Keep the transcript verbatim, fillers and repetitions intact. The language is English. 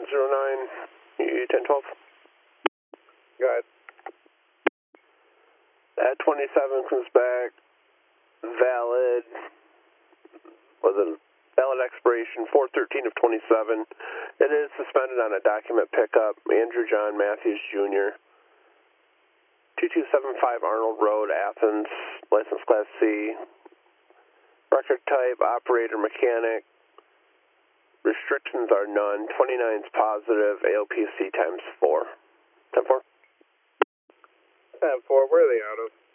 one zero nine, U ten twelve. Go ahead. That twenty-seven comes back valid, was it valid expiration four thirteen of twenty-seven. It is suspended on a document pickup, Andrew John Matthews Junior two two seven five Arnold Road, Athens, license class C. Record type, operator, mechanic. Restrictions are none. twenty-nine is positive, A L P C times four. ten four? ten four, where are they out of?